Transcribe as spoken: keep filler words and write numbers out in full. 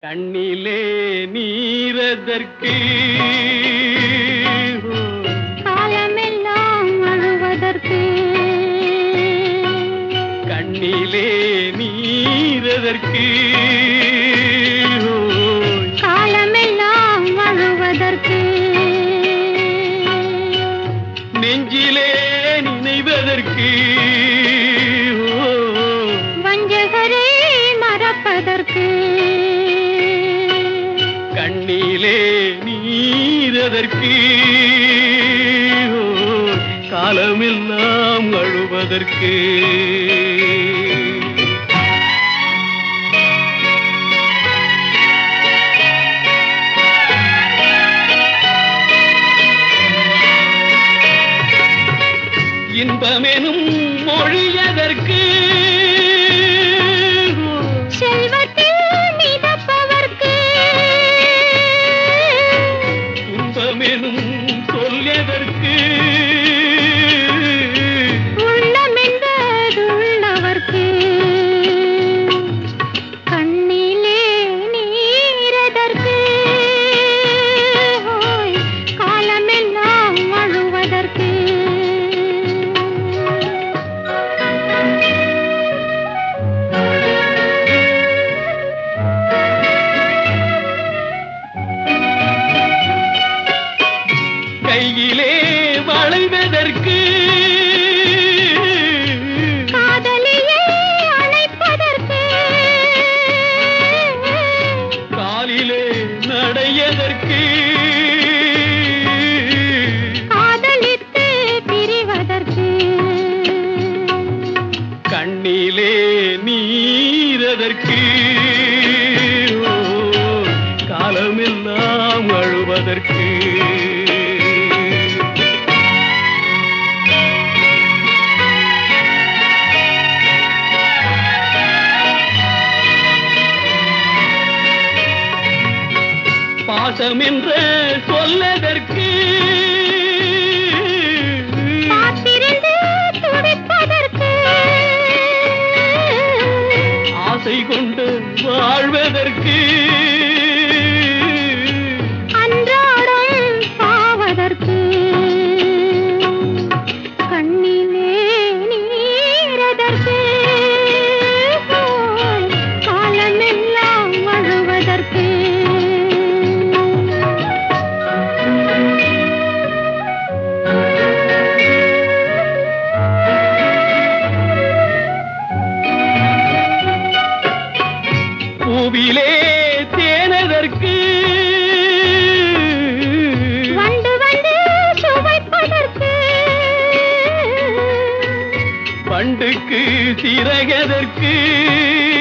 கண்ணிலே நீரதற்கு காலமெல்லாம் அழுவதற்கு கண்ணிலே நீரதற்கு காலமெல்லாம் அழுவதற்கு நெஞ்சிலே நினைவதற்கு வஞ்சகரே மறப்பதற்கு கண்ணிலே நீரதற்கு காலமெல்லாம் அழுவதற்கு இன்பமெனும் மொழியதற்கு செல்வத்தில் மிதப்பவர்க்கு துன்பமெனும் சொல்லியதற்கு உள்ளமென்பதுள்ளவர்க்கு கண்ணிலே நீரதற்கு ஓய் காலமெல்லாம் அழுவதற்கு கையிலே வளைவதற்கு காதலியை அணைப்பதற்கு காலிலே நடையதற்கு காதலித்து பிரிவதற்கு கண்ணிலே நீரதற்கு காலமெல்லாம் அழுவதற்கு பாசம் என்ற சொல்லதற்கு காத்திருந்து துடிப்பதற்கு ஆசை கொண்டு வாழ்வதற்கு அன்றாடம் பாவதற்கு கண்ணிலே நீரதற்கு காலமெல்லாம் அழுவதற்கு பூவிலே தேனதற்கு வண்டு வந்து சுவைப்பதற்கு பண்டுக்கு சிறகதற்கு